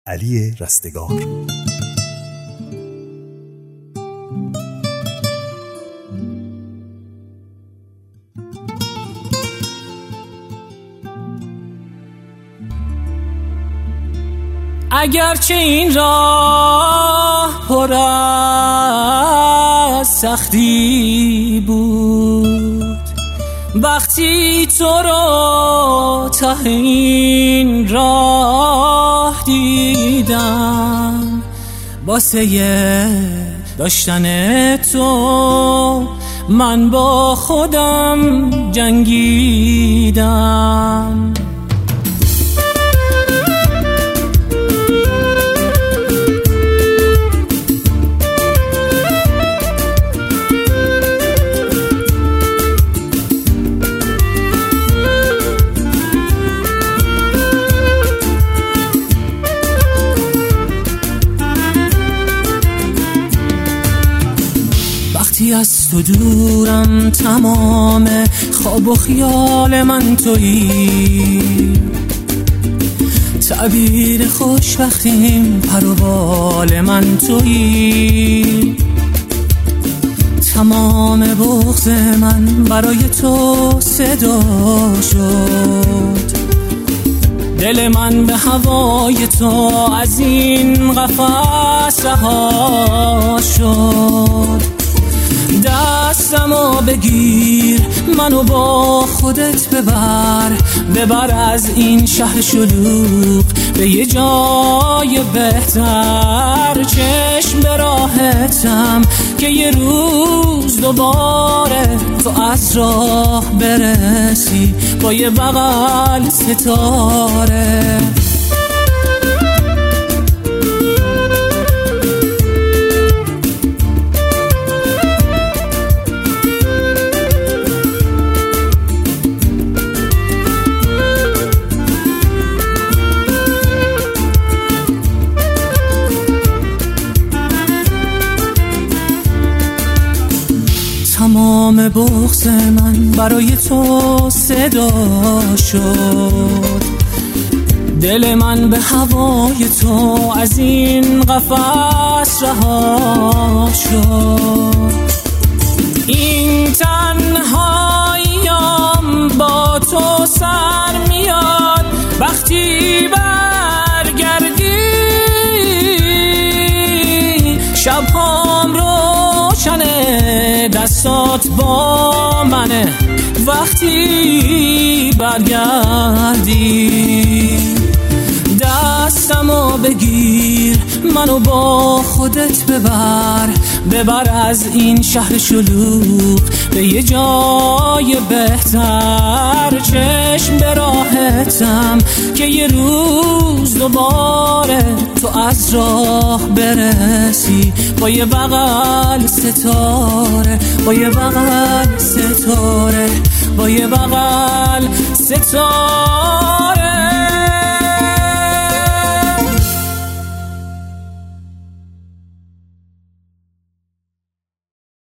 علی رستگار. اگرچه این راه پر از سختی بود، وقتی تو رو ته این راه دیدم، واسه داشتن تو من با خودم جنگیدم. وقتی از تو دورم تمام خواب و خیال من تویی، تعبیر خوشبختیم پر و بال من تویی، تمام بغض من برای تو صدا شد، دل من به هوای تو از این قفس رها شد. دستمو بگیر، منو با خودت ببر از این شهر شلوغ به یه جای بهتر. چشم به راحتم که یه روز دوباره تو از راه برسی با یه بغل ستاره. تمام بغض من برای تو صدا شد، دل من به هوای تو از این قفس رها شد. این تنهاییام با تو سر میاد، وقتی برگردی شبهام روشنه، دستات با منه وقتی برگردی. دستمو بگیر، منو با خودت ببر از این شهر شلوغ به یه جای بهتر. چشم به راحتم که یه روز دوباره تو از راه برسی با یه بغل ستاره، با یه بغل ستاره، با یه بغل ستاره.